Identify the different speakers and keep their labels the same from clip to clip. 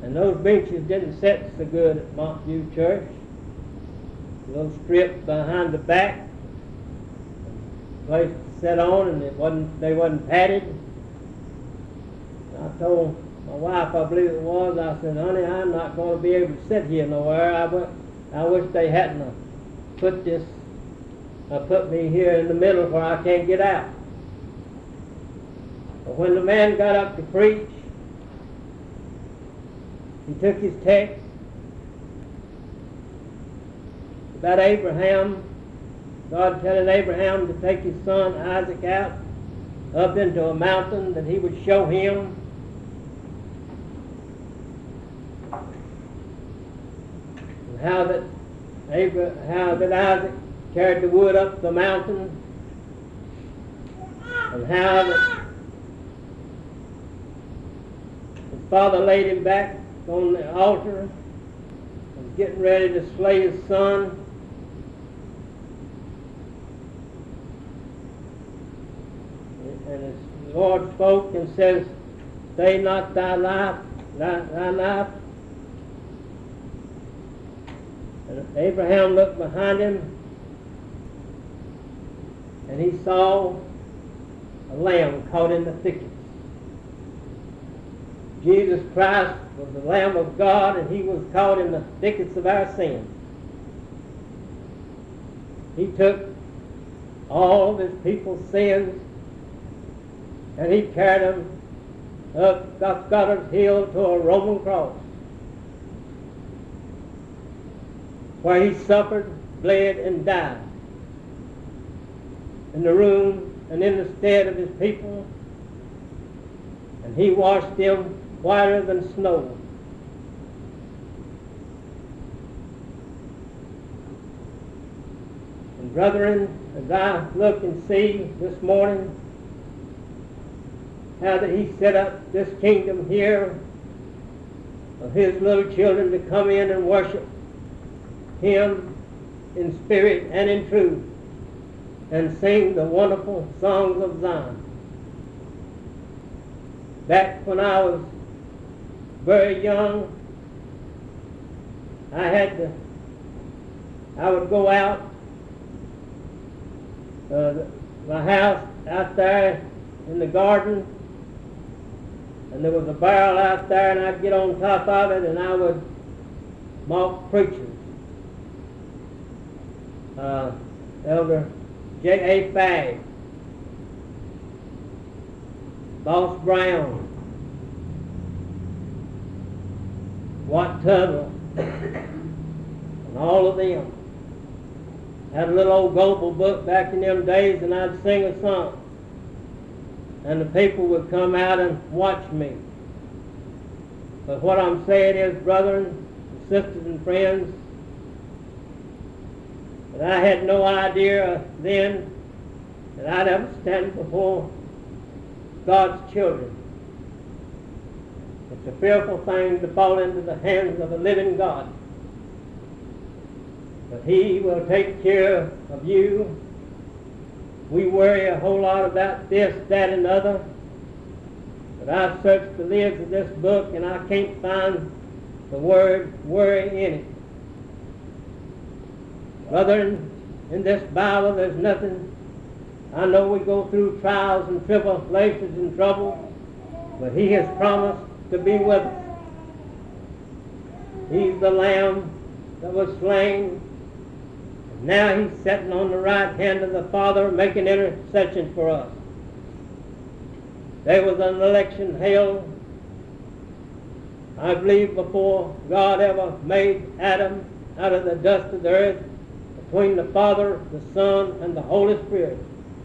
Speaker 1: And those benches didn't sit so good at Montview Church. A little strip behind the back, place to sit on, and they wasn't padded. I told my wife, I believe it was, I said, honey, I'm not going to be able to sit here nowhere. I wish they hadn't put me here in the middle where I can't get out. But when the man got up to preach, he took his text about Abraham, God telling Abraham to take his son Isaac out up into a mountain that he would show him. And how that Isaac carried the wood up the mountain, and how that his father laid him back on the altar and was getting ready to slay his son. And the Lord spoke and says, stay not thy knife. And Abraham looked behind him, and he saw a lamb caught in the thickets. Jesus Christ was the Lamb of God, and he was caught in the thickets of our sins. He took all of his people's sins, and he carried them up Goddard's Hill to a Roman cross, where he suffered, bled, and died in the room and in the stead of his people, and he washed them whiter than snow. And brethren, as I look and see this morning how that he set up this kingdom here of his little children to come in and worship him in spirit and in truth and sing the wonderful songs of Zion. Back when I was very young, I would go out my house out there in the garden, and there was a barrel out there, and I'd get on top of it and I would mock preachers. Elder J.A. Fagg, Boss Brown, Watt Tuttle, and all of them. Had a little old Goebel book back in them days, and I'd sing a song. And the people would come out and watch me. But what I'm saying is, brethren, sisters and friends, that I had no idea then that I'd ever stand before God's children. It's a fearful thing to fall into the hands of a living God. But he will take care of you. We worry a whole lot about this, that, and other. But I've searched the lids of this book, and I can't find the word worry in it. Brethren, in this Bible there's nothing. I know we go through trials and tribulations and trouble, but he has promised to be with us. He's the Lamb that was slain. Now he's sitting on the right hand of the Father making intercession for us. There was an election held, I believe, before God ever made Adam out of the dust of the earth, between the Father, the Son, and the Holy Spirit.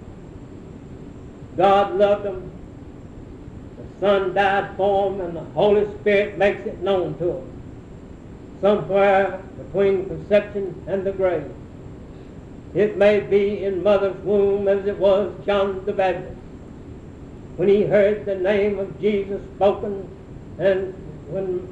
Speaker 1: God loved them. The Son died for them, and the Holy Spirit makes it known to them. Somewhere between conception and the grave. It may be in mother's womb as it was John the Baptist, when he heard the name of Jesus spoken, and when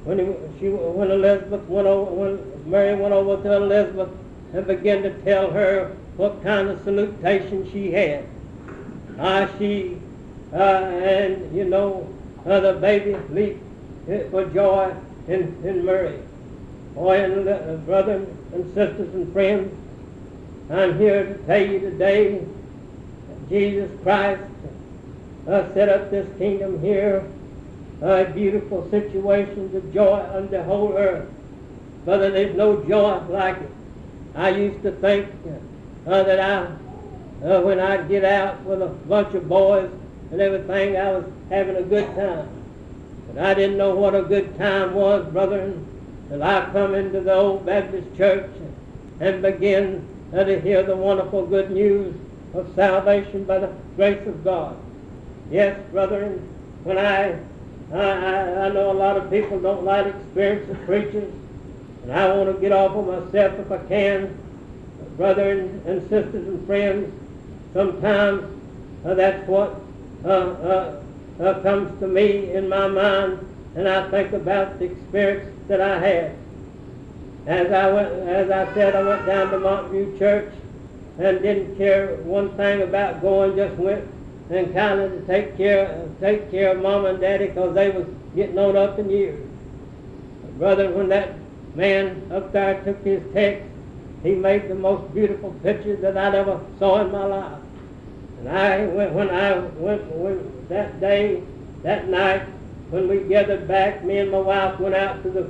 Speaker 1: Mary went over to Elizabeth and began to tell her what kind of salutation she had. The baby leaped for joy in Mary. Boy, and brothers and sisters and friends, I'm here to tell you today that Jesus Christ set up this kingdom here, beautiful situations of joy on the whole earth. Brother, there's no joy like it. I used to think that when I'd get out with a bunch of boys and everything, I was having a good time. But I didn't know what a good time was, brother, until I come into the old Baptist church and begin to hear the wonderful good news of salvation by the grace of God. Yes, brother, when I know a lot of people don't like experience of preachers, and I want to get off of myself if I can. Brother and sisters and friends, sometimes that's what comes to me in my mind, and I think about the experience that I had. As I said, I went down to Montview Church and didn't care one thing about going, just went and kind of to take care of Mom and Daddy because they was getting on up in years. But brother, when that man up there took his text, he made the most beautiful picture that I'd ever saw in my life. And when that day, that night, when we gathered back, me and my wife went out to the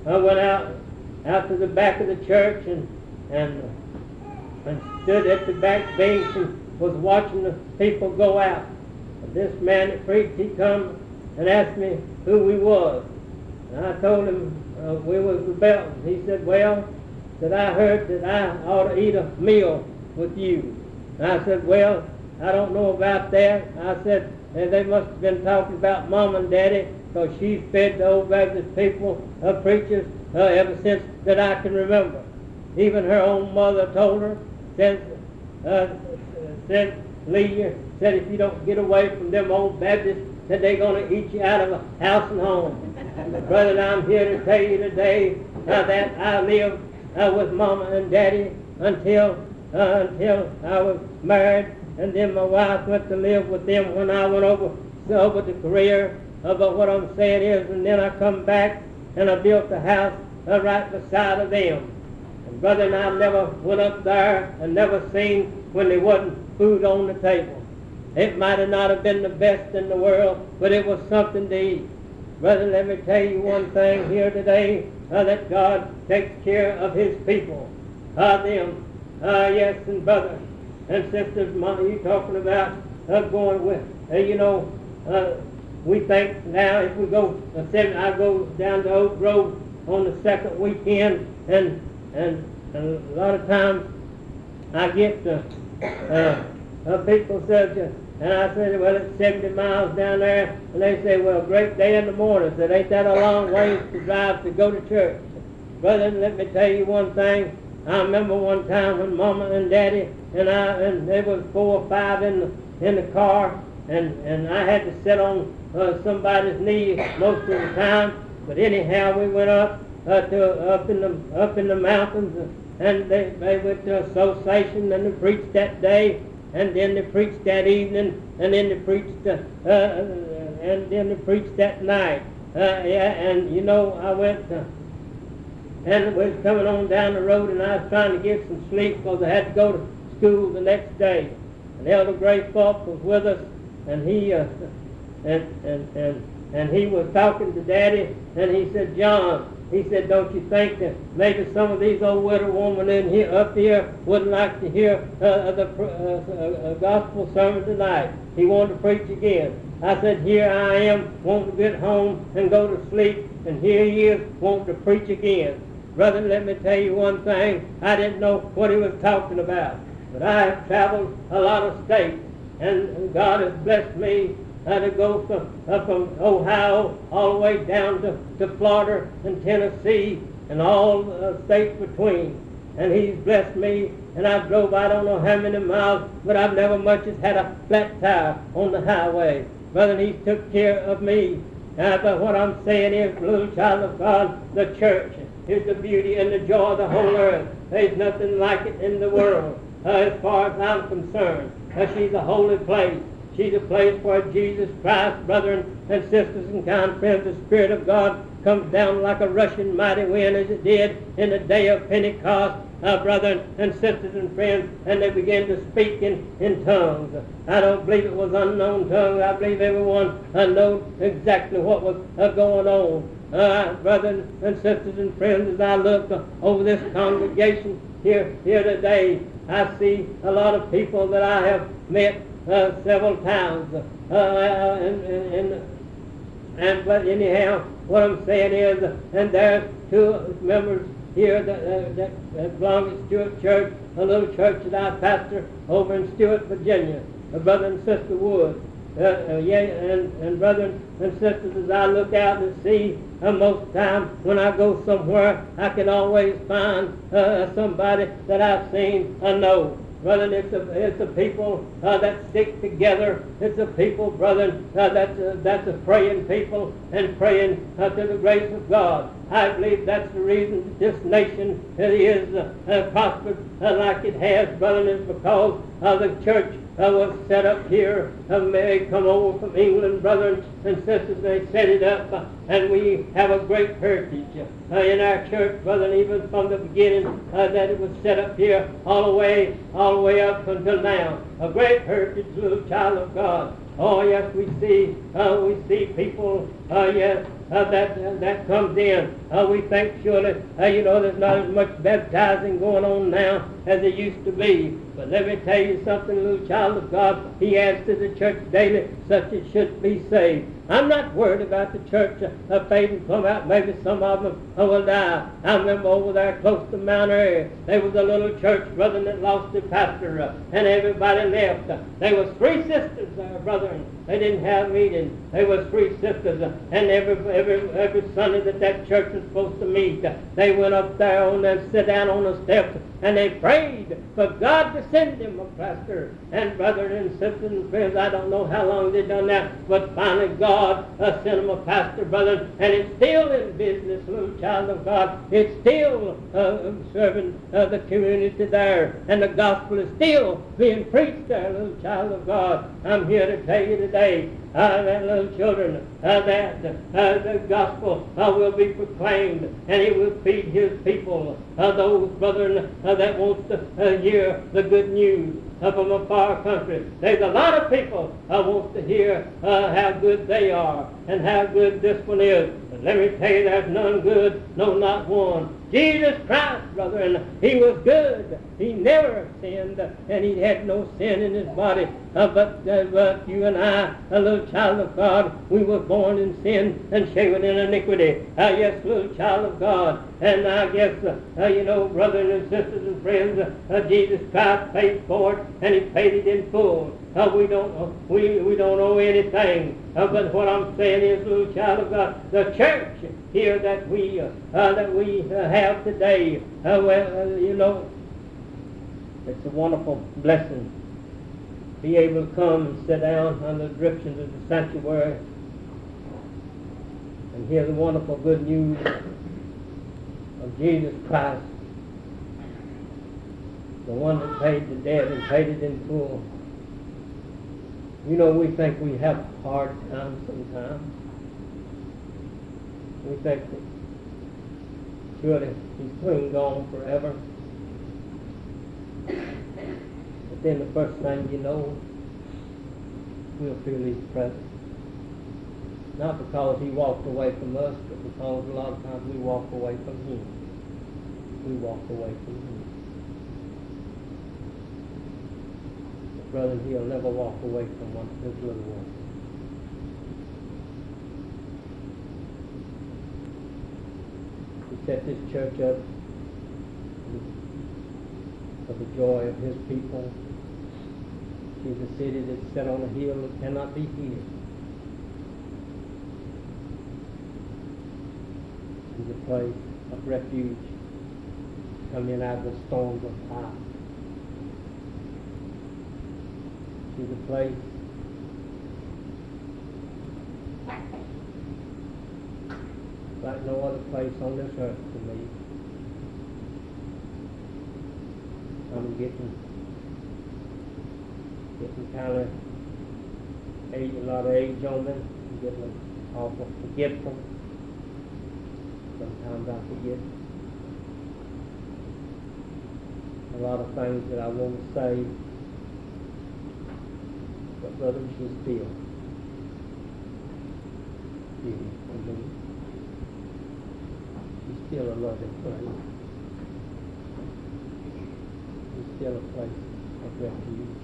Speaker 1: back of the church and stood at the back bench and was watching the people go out. And this man that preached, he come and asked me who we was. And I told him we was the Beltons. He said, well, that I heard that I ought to eat a meal with you. And I said, well, I don't know about that. I said, they must have been talking about Mom and Daddy, because she's fed the old Baptist people, preachers, ever since that I can remember. Even her own mother told her, said, Lee, said if you don't get away from them old Baptists, that they're going to eat you out of a house and home. Brother, I'm here to tell you today that I lived with Mama and Daddy until I was married, and then my wife went to live with them when I went over to Korea. But what I'm saying is, and then I come back and I built a house right beside of them. And brother, and I never went up there and never seen when there wasn't food on the table. It might have not have been the best in the world, but it was something to eat. Brother, let me tell you one thing here today, that God takes care of his people. Them. Yes, and brothers and sisters, you talking about going with, we think now if we go, I go down to Oak Grove on the second weekend, and a lot of times I get people said, and I said, well, it's 70 miles down there, and they say, well, great day in the morning. I said, ain't that a long ways to drive to go to church? Brother, let me tell you one thing. I remember one time when Mama and Daddy and there was 4 or 5 in the car, and I had to sit on somebody's knee most of the time. But anyhow, we went up in the mountains, and they went to association, and they preached that day, and then they preached that evening, and then they preached that night. I went. And we was coming on down the road, and I was trying to get some sleep because I had to go to school the next day. And Elder Gray Falk was with us, and he he was talking to Daddy, and he said, John, he said, don't you think that maybe some of these old widow women up here wouldn't like to hear the gospel sermon tonight? He wanted to preach again. I said, here I am wanting to get home and go to sleep, and here he is wanting to preach again. Brother, let me tell you one thing. I didn't know what he was talking about, but I have traveled a lot of states, and God has blessed me to go from Ohio all the way down to Florida and Tennessee and all the states between. And he's blessed me, and I've drove I don't know how many miles, but I've never much as had a flat tire on the highway. Brother, he's took care of me. But what I'm saying is, little child of God, the church is the beauty and the joy of the whole earth. There's nothing like it in the world, as far as I'm concerned. She's a holy place. She's a place where Jesus Christ, brethren and sisters and kind friends, the Spirit of God comes down like a rushing mighty wind as it did in the day of Pentecost, brethren and sisters and friends, and they began to speak in tongues. I don't believe it was unknown tongues. I believe everyone knows exactly what was going on. Brothers and sisters and friends, as I look over this congregation here today, I see a lot of people that I have met several times. But anyhow, what I'm saying is, and there's two members here that belong to Stewart Church, a little church that I pastor over in Stewart, Virginia, a brother and sister Wood. And brothers and sisters, as I look out and see, most time when I go somewhere, I can always find somebody that I've seen or know. Brother, it's a people that stick together. It's a people, brother, that's a praying people and praying to the grace of God. I believe that's the reason that this nation is prospered like it has, brother, is because the church was set up here. They come over from England, brothers and sisters. They set it up, and we have a great heritage in our church, brother, even from the beginning that it was set up here all the way up until now. A great heritage, little child of God. Oh yes, we see people. Yes. That comes in. We think surely, there's not as much baptizing going on now as there used to be. But let me tell you something, little child of God. He adds to the church daily, such it should be saved. I'm not worried about the church fading plumb out. Maybe some of them will die. I remember over there close to Mount Airy, there was a little church, brother, that lost their pastor, and everybody left. There was 3 sisters there, brother. They didn't have meeting. There was 3 sisters, and every Sunday that church was supposed to meet, they went up there and sit down on the steps, and they prayed for God to send them a pastor. And brothers and sisters and friends, I don't know how long they done that, but finally God sent them a pastor, brother, and it's still in business, little child of God. It's still serving the community there, and the gospel is still being preached there, little child of God. I'm here to tell you today, that little children, that the gospel will be proclaimed, and it will feed his people, those brethren that wants to hear the good news from a far country. There's a lot of people wants to hear how good they are and how good this one is. But let me tell you, there's none good, no, not one. Jesus Christ, brother, and he was good. He never sinned, and he had no sin in his body. But you and I, a little child of God, we were born in sin and shaven in iniquity. Yes, little child of God. And I guess, brothers and sisters and friends, Jesus Christ paid for it, and he paid it in full. We don't owe anything. But what I'm saying is, little child of God, the church here that we have today, it's a wonderful blessing to be able to come and sit down under the directions of the sanctuary and hear the wonderful good news of Jesus Christ, the one that paid the debt and paid it in full. We think we have a hard time sometimes. We think that surely he's clean gone forever. But then the first thing you know, we'll feel his presence. Not because he walked away from us, but because a lot of times we walk away from him. We walk away from him. Brother, he'll never walk away from one of his little ones. He set this church up for the joy of his people. She's a city that's set on a hill that cannot be hid. She's a place of refuge, coming out of the storms of life. She's a place like no other place on this earth to me. I'm getting kind of a lot of age on me. I'm getting awful forgetful. Sometimes I forget a lot of things that I want to say. But brother, she's still here for me. She's still a loving place. She's still a place of refuge.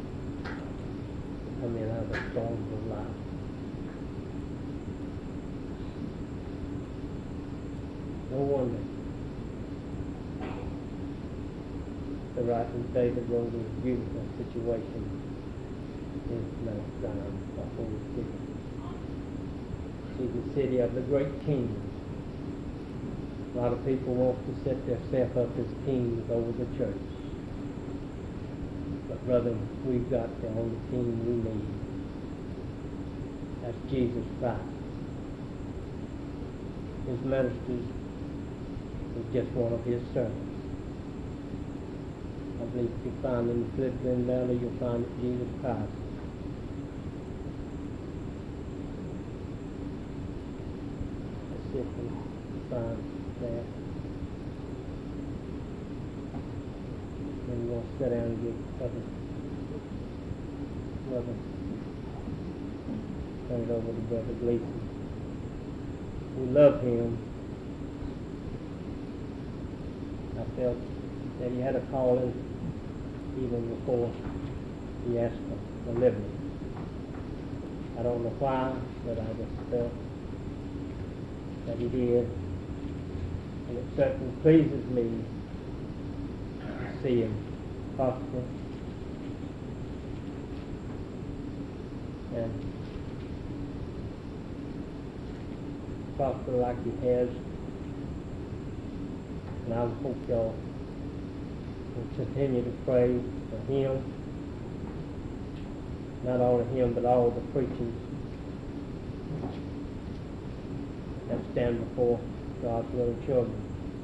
Speaker 1: I mean, out of the storms of life. No wonder the writer David wrote a beautiful situation in Mount Zion, the holy city. See, the city of the great king. A lot of people want to set themselves up as kings over the church. But brother, we've got the only king we need. That's Jesus Christ. His ministers is just one of his servants. I believe if you find in the Philippian letter, you'll find that Jesus Christ. Let's see if we can find that. And we'll sit down and get other. Turn it over to Brother Gleason. We love him. I felt that he had a calling even before he asked for a living. I don't know why, but I just felt that he did. And it certainly pleases me to see him prosper and prosper like he has. And I hope y'all will continue to pray for him. Not only him, but all the preachers that stand before God's little children.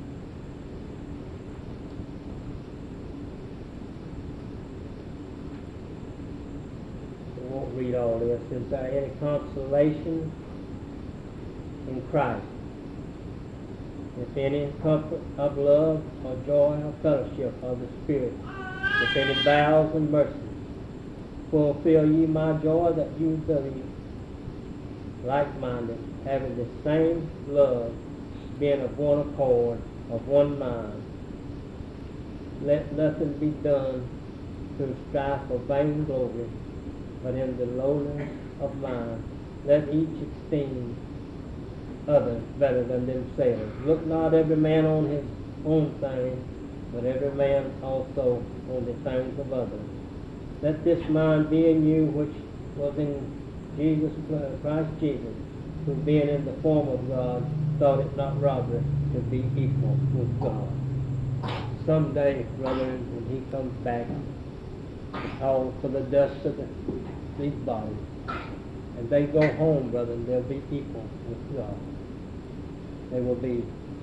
Speaker 1: I won't read all this. Is there any consolation in Christ? If any comfort of love or joy or fellowship of the Spirit, if any vows and mercies, fulfill ye my joy that you believe, like-minded, having the same love, being of one accord, of one mind. Let nothing be done to strive for vain glory, but in the lowliness of mind, let each esteem others better than themselves. Look not every man on his own things, but every man also on the things of others. Let this mind be in you which was in Jesus Christ Jesus, who being in the form of God, thought it not robbery to be equal with God. Someday, brethren, when he comes back, to call for the dust of these bodies, and they go home, brethren, they'll be equal with God. They will be,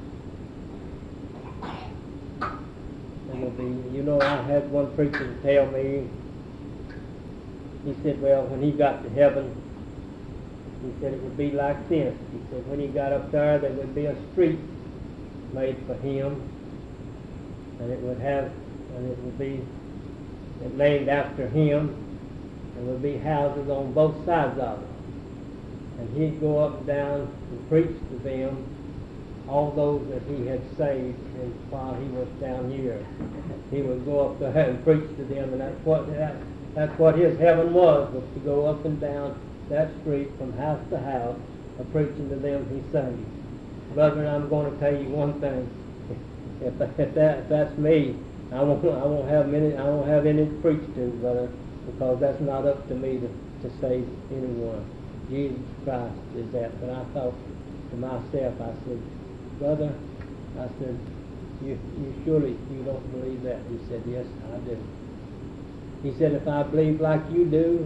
Speaker 1: you know, I had one preacher tell me, he said, well, when he got to heaven, he said it would be like this. He said when he got up there would be a street made for him, and it would be named after him, and there would be houses on both sides of it. And he'd go up and down and preach to them, all those that he had saved, and while he was down here, he would go up there and preach to them, and that's what his heaven was to go up and down that street from house to house, preaching to them he saved. Brethren, I'm going to tell you one thing: if that's me, I won't have any to preach to, brother, because that's not up to me to save anyone. Jesus Christ is that. But I thought to myself, I said, brother, I said, you surely you don't believe that? He said, yes, I do. He said, if I believe like you do,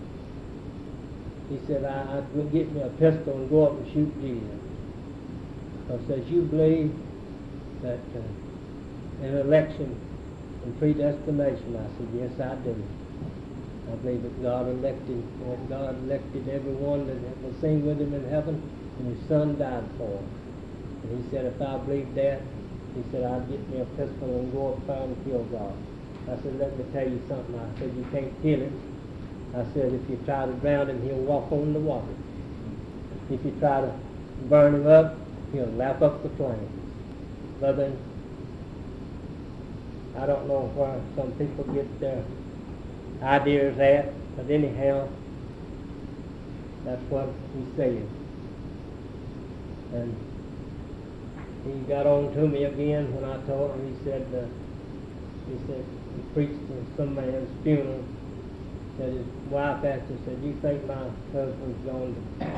Speaker 1: he said, I'd get me a pistol and go up and shoot Jesus. Because says, you believe that in election and predestination? I said, yes, I do. I believe that God elected everyone that was seen with him in heaven, and his Son died for him. And he said, if I believed that, he said, I'd get me a pistol and go up there and kill God. I said, let me tell you something. I said, you can't kill him. I said, if you try to drown him, he'll walk on the water. If you try to burn him up, he'll lap up the flames. Brother, I don't know where some people get their ideas at, but anyhow, that's what he said. And he got on to me again when I told him. He said he preached at some man's funeral. That his wife asked him, said, "You think my husband's gone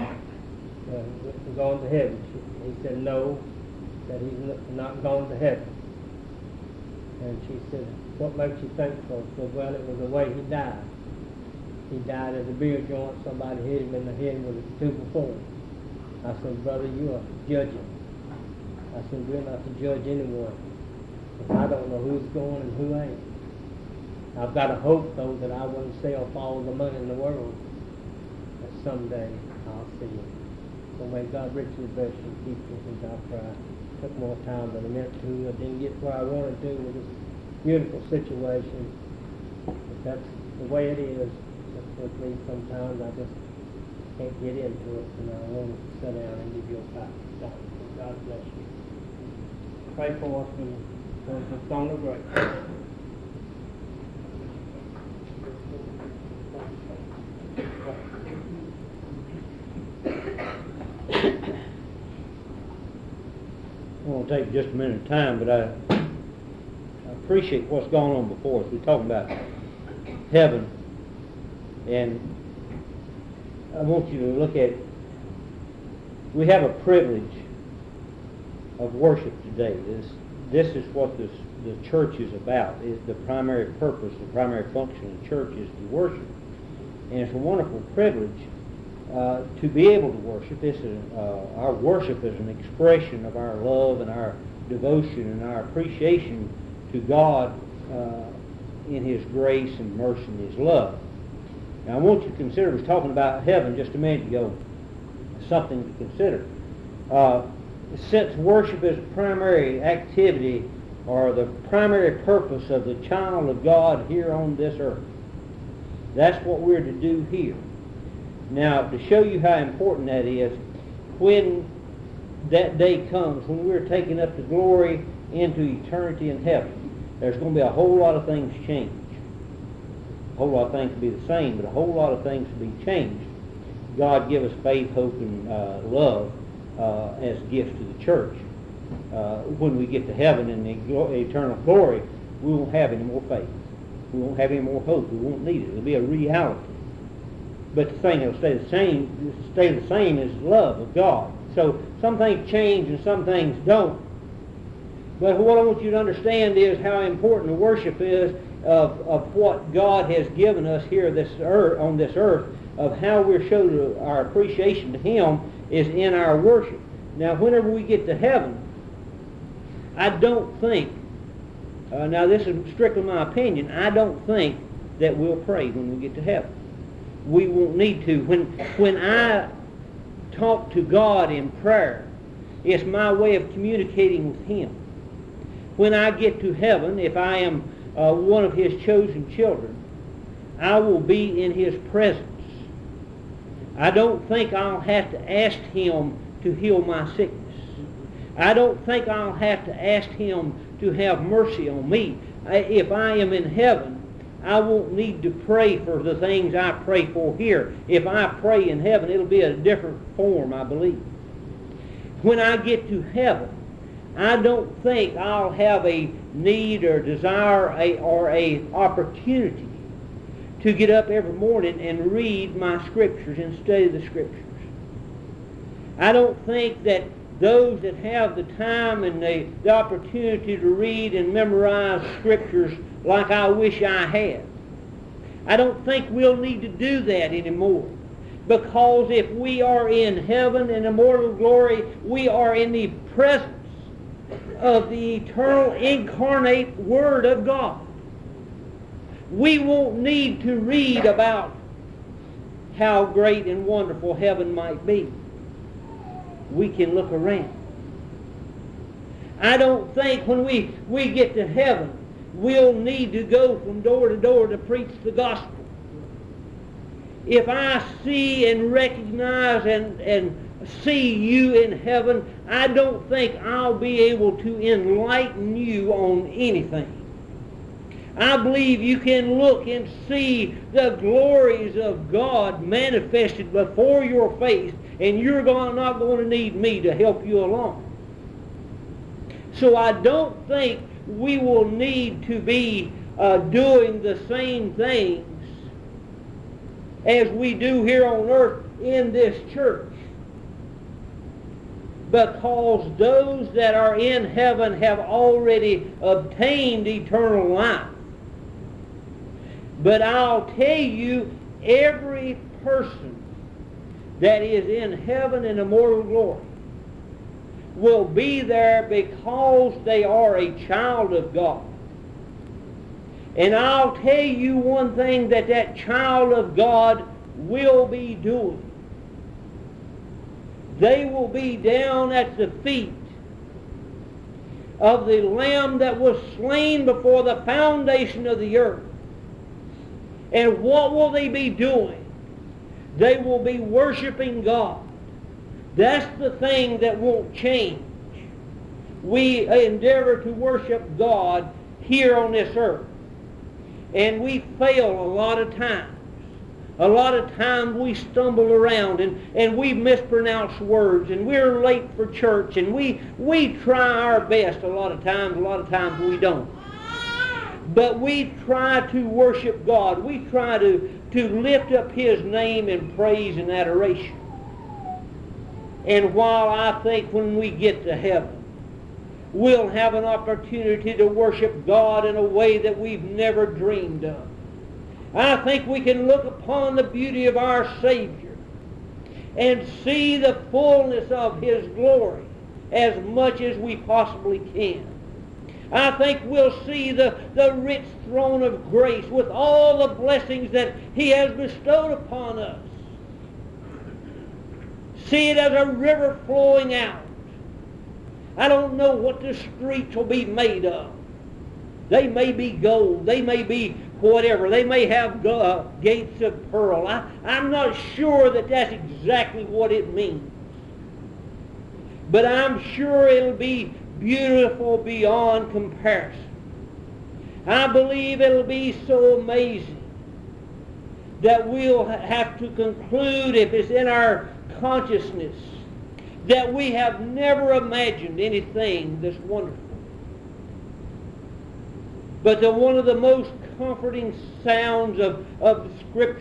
Speaker 1: to heaven?" He said, "No, that he's not gone to heaven." And she said, "What makes you think so?" He said, "Well, it was the way he died. He died at a beer joint. Somebody hit him in the head with a 2x4. I said, "Brother, you are judging." I said, "We're not to judge anyone. I don't know who's going and who ain't. I've got a hope, though, that I wouldn't sell for all the money in the world. That someday I'll see him. So may God richly bless you and keep you in our prayer." Took more time than I meant to. I didn't get where I wanted to with this beautiful situation. But that's the way it is. Just with me sometimes I just can't get into it, and I want to sit down and give you a pat. God bless you. Pray for us and for the song of grace.
Speaker 2: I want to take just a minute of time, but I appreciate what's going on before us. We're talking about heaven, and I want you to look at, we have a privilege of worship today. This is what the church is about. Is the primary purpose, the primary function of the church is to worship. And it's a wonderful privilege to be able to worship. Our worship is an expression of our love and our devotion and our appreciation to God in His grace and mercy and His love. Now I want you to consider, I was talking about heaven just a minute ago, something to consider. Since worship is a primary activity or the primary purpose of the child of God here on this earth, that's what we're to do here. Now, to show you how important that is, when that day comes, when we're taken up to glory into eternity in heaven, there's going to be a whole lot of things change. A whole lot of things will be the same, but a whole lot of things will be changed. God give us faith, hope, and love as gifts to the church. When we get to heaven in the eternal glory, we won't have any more faith. We won't have any more hope. We won't need it. It'll be a reality. But the thing that will stay the same is the love of God. So some things change and some things don't. But what I want you to understand is how important the worship is of what God has given us here on this earth, of how we're showing our appreciation to Him is in our worship. Now, whenever we get to heaven, I don't think, now this is strictly my opinion, I don't think that we'll pray when we get to heaven. We won't need to. When I talk to God in prayer, it's my way of communicating with Him. When I get to heaven, if I am one of His chosen children, I will be in His presence. I don't think I'll have to ask Him to heal my sickness. I don't think I'll have to ask Him to have mercy on me. If I am in heaven, I won't need to pray for the things I pray for here. If I pray in heaven, it'll be a different form, I believe. When I get to heaven, I don't think I'll have a need or desire or a opportunity to get up every morning and read my scriptures and study the scriptures. I don't think that those that have the time and the opportunity to read and memorize scriptures like I wish I had, I don't think we'll need to do that anymore. Because if we are in heaven in immortal glory, we are in the presence of the eternal incarnate Word of God. We won't need to read about how great and wonderful heaven might be. We can look around. I don't think when we get to heaven, we'll need to go from door to door to preach the gospel. If I see and recognize and see you in heaven, I don't think I'll be able to enlighten you on anything. I believe you can look and see the glories of God manifested before your face, and you're not going to need me to help you along. So I don't think we will need to be doing the same things as we do here on earth in this church, because those that are in heaven have already obtained eternal life. But I'll tell you, every person that is in heaven in immortal glory will be there because they are a child of God. And I'll tell you one thing that child of God will be doing. They will be down at the feet of the Lamb that was slain before the foundation of the earth. And what will they be doing? They will be worshiping God. That's the thing that won't change. We endeavor to worship God here on this earth. And we fail a lot of times. A lot of times we stumble around and we mispronounce words, and we're late for church, and we try our best a lot of times we don't. But we try to worship God. We try to lift up His name in praise and adoration. And while I think when we get to heaven, we'll have an opportunity to worship God in a way that we've never dreamed of, I think we can look upon the beauty of our Savior and see the fullness of His glory as much as we possibly can. I think we'll see the rich throne of grace with all the blessings that He has bestowed upon us. See it as a river flowing out. I don't know what the streets will be made of. They may be gold. They may be whatever. They may have gates of pearl. I'm not sure that that's exactly what it means. But I'm sure it'll be beautiful beyond comparison. I believe it'll be so amazing that we'll have to conclude, if it's in our consciousness, that we have never imagined anything this wonderful. But one of the most comforting sounds of the Scriptures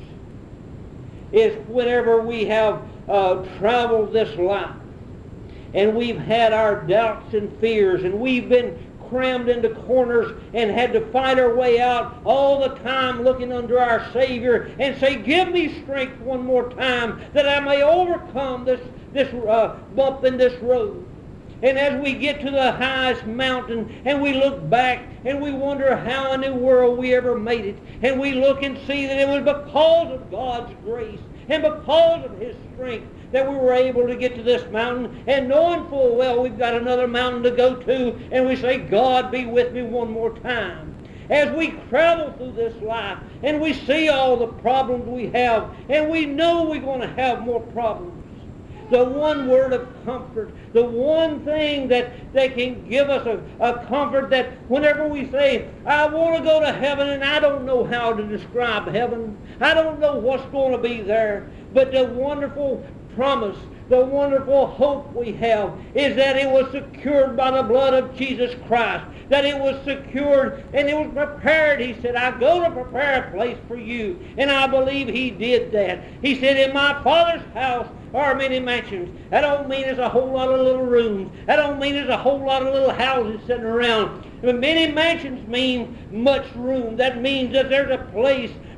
Speaker 2: is whenever we have traveled this life, and we've had our doubts and fears, and we've been crammed into corners and had to fight our way out all the time looking unto our Savior and say, give me strength one more time that I may overcome this bump in this road. And as we get to the highest mountain and we look back and we wonder how in the world we ever made it, and we look and see that it was because of God's grace and because of His strength that we were able to get to this mountain, and knowing full well we've got another mountain to go to, and we say, God, be with me one more time. As we travel through this life and we see all the problems we have, and we know we're going to have more problems, the one word of comfort, the one thing that can give us a comfort, that whenever we say, I want to go to heaven and I don't know how to describe heaven, I don't know what's going to be there, but the wonderful promise, the wonderful hope we have is that it was secured by the blood of Jesus Christ, that it was secured and it was prepared. He said, I go to prepare a place for you. And I believe He did that. He said, in my Father's house are many mansions. That don't mean there's a whole lot of little rooms. That don't mean there's a whole lot of little houses sitting around. But many mansions mean much room. That means that there's a place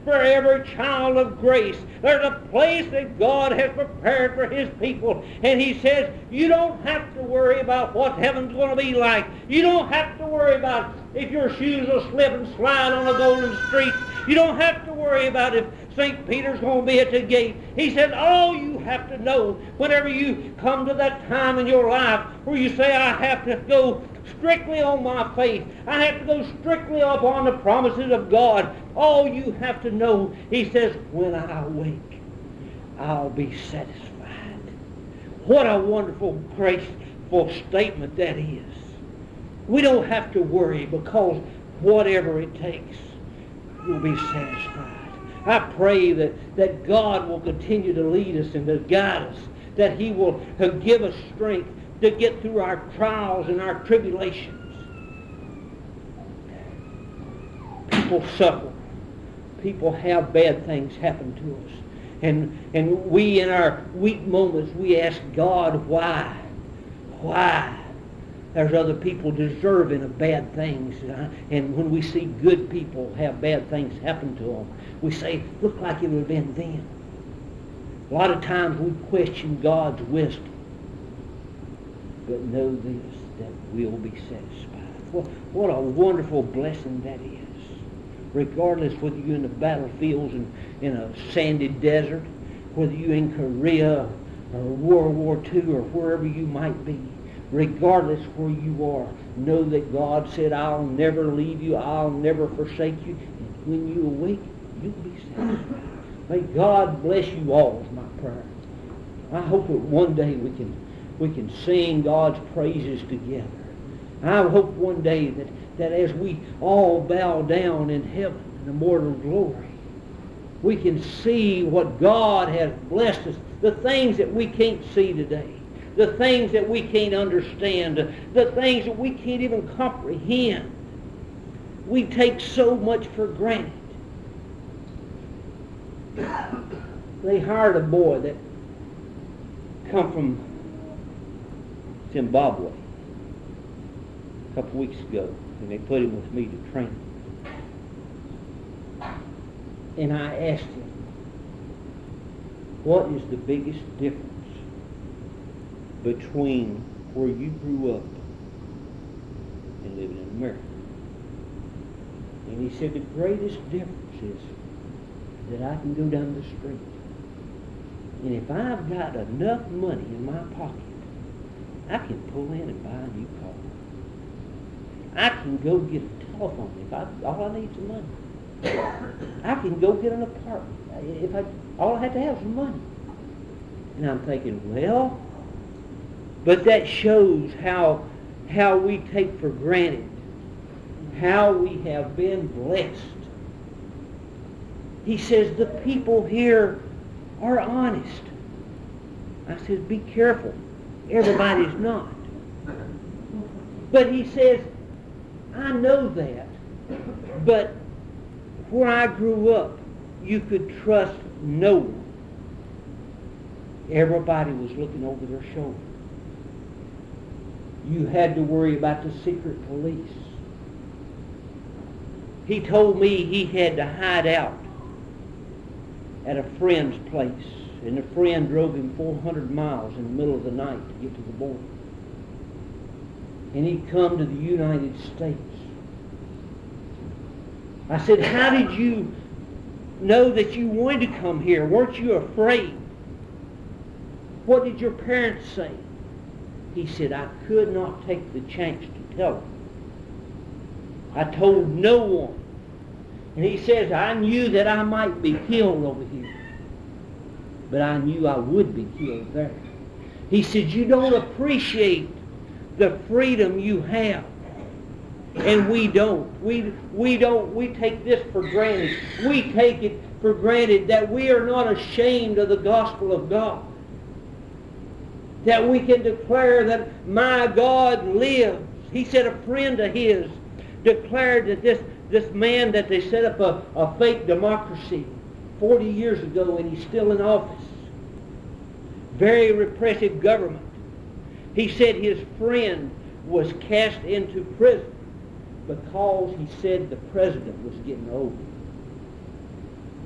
Speaker 2: for every child of grace. There's a place that God has prepared for His people. And He says, you don't have to worry about what heaven's going to be like. You don't have to worry about if your shoes will slip and slide on the golden streets. You don't have to worry about if St. Peter's going to be at the gate. He said, all you have to know whenever you come to that time in your life where you say, I have to go strictly on my faith, I have to go strictly upon the promises of God, all you have to know, He says, when I awake, I'll be satisfied. What a wonderful, graceful statement that is. We don't have to worry because whatever it takes, we'll be satisfied. I pray that God will continue to lead us and to guide us, that He will give us strength to get through our trials and our tribulations. People suffer. People have bad things happen to us. And we, in our weak moments, we ask God, why? Why? There's other people deserving of bad things. And when we see good people have bad things happen to them, we say, look like it would have been them. A lot of times we question God's wisdom. But know this, that we'll be satisfied. What a wonderful blessing that is. Regardless whether you're in the battlefields and in a sandy desert, whether you're in Korea or World War II or wherever you might be, regardless where you are, know that God said, I'll never leave you, I'll never forsake you, and when you awake, you'll be satisfied. May God bless you all is my prayer. I hope that one day we can sing God's praises together. I hope one day that as we all bow down in heaven in immortal glory, we can see what God has blessed us, the things that we can't see today, the things that we can't understand, the things that we can't even comprehend. We take so much for granted. They hired a boy that come from Zimbabwe a couple weeks ago, and they put him with me to train him. And I asked him, what is the biggest difference between where you grew up and living in America? And he said, the greatest difference is that I can go down the street, and if I've got enough money in my pocket, I can pull in and buy a new car. I can go get a telephone if all I need is some money. I can go get an apartment all I have to have is some money. And I'm thinking, well, but that shows how we take for granted how we have been blessed. He says the people here are honest. I said, be careful. Everybody's not. But he says, I know that. But where I grew up, you could trust no one. Everybody was looking over their shoulder. You had to worry about the secret police. He told me he had to hide out at a friend's place, and a friend drove him 400 miles in the middle of the night to get to the border. And he'd come to the United States. I said, how did you know that you wanted to come here? Weren't you afraid? What did your parents say? He said, I could not take the chance to tell them. I told no one. And he says, I knew that I might be killed over here, but I knew I would be killed there. He said, you don't appreciate the freedom you have. And we don't. We take this for granted. We take it for granted that we are not ashamed of the gospel of God. That we can declare that my God lives. He said a friend of his declared that this man that they set up a fake democracy 40 years ago, and he's still in office. Very repressive government. He said his friend was cast into prison because he said the president was getting old.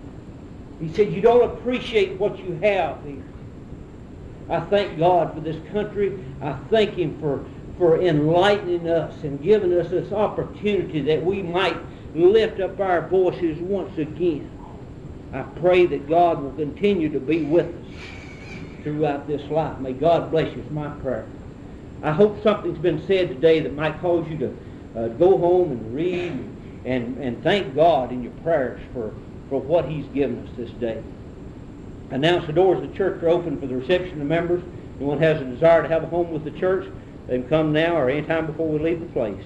Speaker 2: He said, you don't appreciate what you have here. I thank God for this country. I thank Him for enlightening us and giving us this opportunity that we might lift up our voices once again. I pray that God will continue to be with us throughout this life. May God bless you. It's my prayer. I hope something's been said today that might cause you to go home and read and thank God in your prayers for what He's given us this day. Announce the doors of the church are open for the reception of members. Anyone has a desire to have a home with the church, they can come now or any time before we leave the place.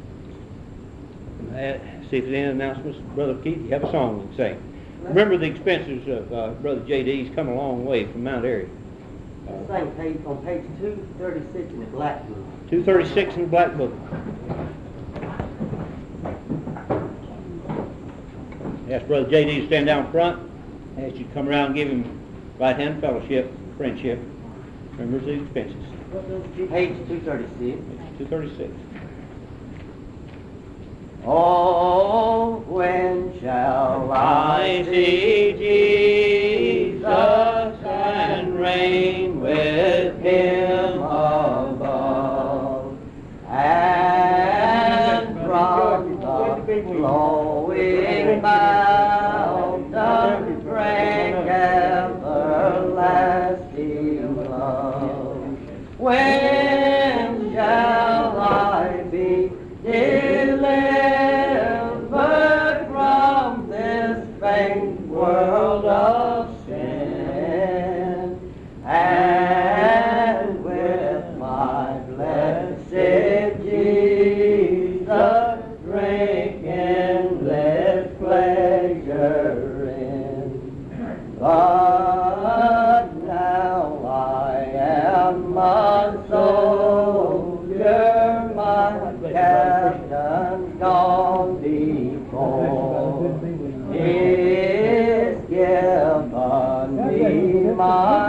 Speaker 2: See if there's any announcements. Brother Keith, you have a song you can sing. Remember the expenses of Brother J.D. He's come a long way from Mount Airy.
Speaker 3: Same page on page 236 in the Black Book.
Speaker 2: 236 in the Black Book. Ask Brother J.D. to stand down front. Ask you to come around and give him right-hand fellowship, friendship. Remember the expenses.
Speaker 3: Page 236.
Speaker 2: Page 236.
Speaker 3: Oh, when shall I see Jesus and reign with Him above? And from the flowing mountain drink everlasting love. When shall I be delivered from this faint world of sin, and with my blessed Jesus drink endless pleasure in. But now I am a soldier, my captain's gone before. He's given me my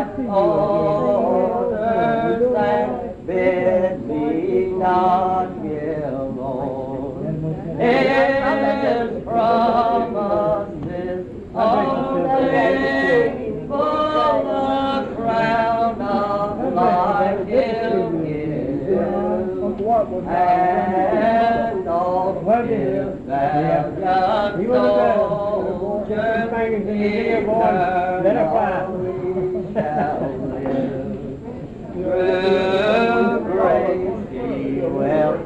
Speaker 3: orders and bid me not give on. His promises are faithful, the crown of life He'll give, and all His valiant soldiers eternally shall live. Through grace He will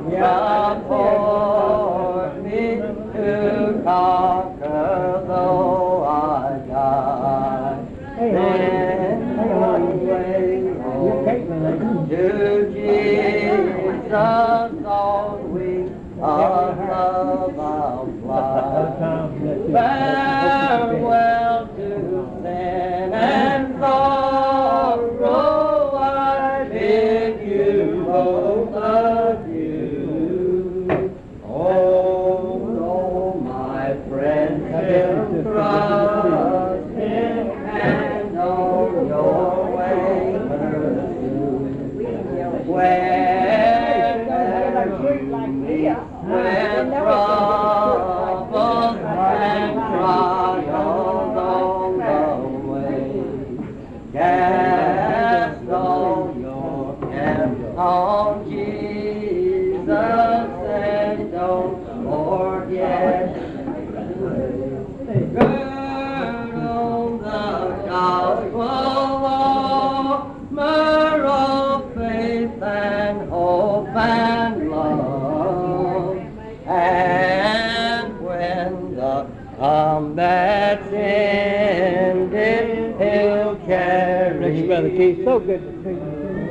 Speaker 3: support me to conquer though I die. Then to Jesus on wings of love I'll fly. Farewell to sin and sorrow, I bid you both adieu. Oh, my friends, still trust Him and on your way pursue. When troubles and trials on the way, cast all your cares on Jesus and don't forget. Girdle the gospel armor of faith and hope and love, and when the combat's ended, He'll carry.
Speaker 1: Thanks, Brother Keith. So good to see you.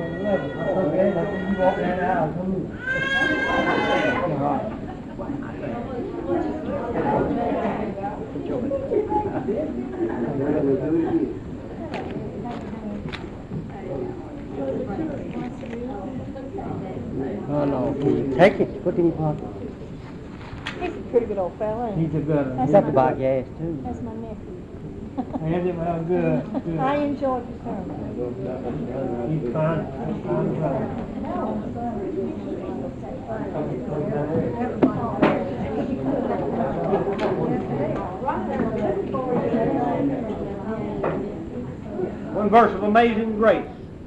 Speaker 1: Oh, no. Take it. Put it in your pocket.
Speaker 4: He's a pretty good old fella.
Speaker 1: He's a good one.
Speaker 4: That's
Speaker 3: Got to buy gas too.
Speaker 4: That's my nephew.
Speaker 1: Andy, well, good. Good.
Speaker 4: I enjoyed the sermon.
Speaker 1: He's fine. Fine brother.
Speaker 2: one verse of Amazing Grace.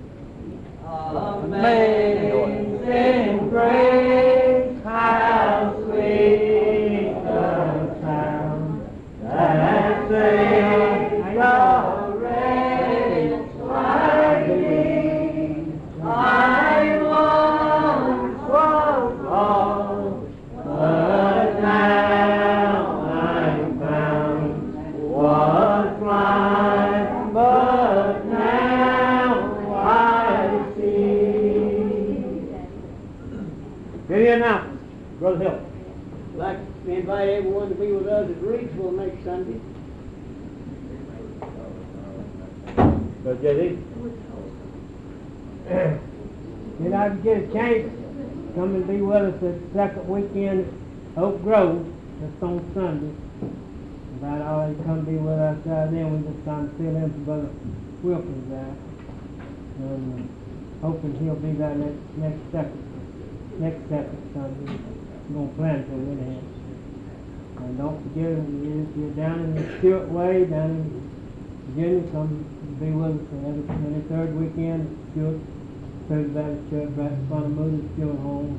Speaker 3: Amazing grace, how sweet the sound that saved a wretch like me. I once was lost, but now I'm found. Was blind, but now I see.
Speaker 2: Any announcements? Brother Hill.
Speaker 5: I'd like to invite everyone to be with us at Reedsville next Sunday.
Speaker 2: Brother J.D.
Speaker 1: If I could get a chance, come and be with us at the second weekend at Oak Grove, that's on Sunday. If I'd already come be with us then, we just trying to fill in for Brother Wilkins there. And hoping he'll be there next second Sunday. We're gonna plan to anyhow. And don't forget, if you're down in the Stewart Way, down in Virginia, come be with us every third weekend at Stewart Third Baptist Church, right in front of Moody's Stewart Home.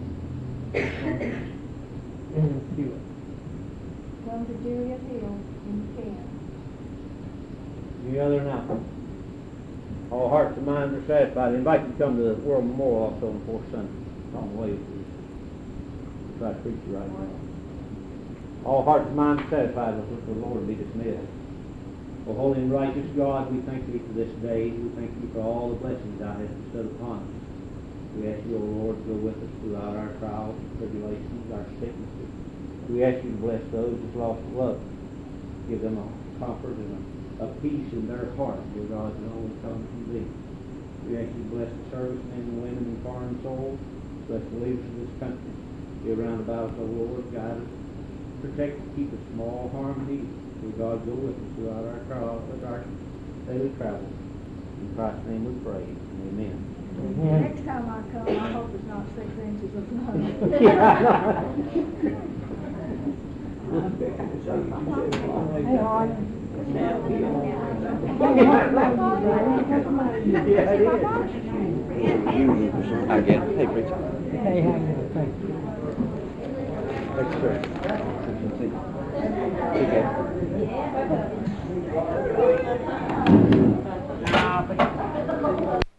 Speaker 1: In Stewart.
Speaker 4: Come to Julia Hill in Kent.
Speaker 2: Any other announcements? All hearts and minds are satisfied. I invite you to come to the World Memorial also on the fourth Sunday. On the way. Try to preach you right now. All hearts and minds are satisfied with the Lord be dismissed. O holy and righteous God, we thank thee for this day. We thank you for all the blessings thou hast bestowed upon us. We ask you, O Lord, to go with us throughout our trials, tribulations, our sicknesses. We ask you to bless those who've lost loved. Give them a comfort and a peace in their heart, dear God, that only comes from thee. We ask you to bless the servicemen and women in foreign souls. Bless the leaders of this country. Be around about us, O Lord, guide us, protect us, keep us from all harm and evil. Dear God, go with us throughout our trials, our daily travels. In Christ's name we pray. Amen.
Speaker 4: Next time I come, I hope it's not 6 inches of snow. Hey, Arnie.
Speaker 6: I get it. Hey, Richard.
Speaker 1: Hey, how you doing? Thank you.
Speaker 2: Thanks, sir.
Speaker 6: Okay.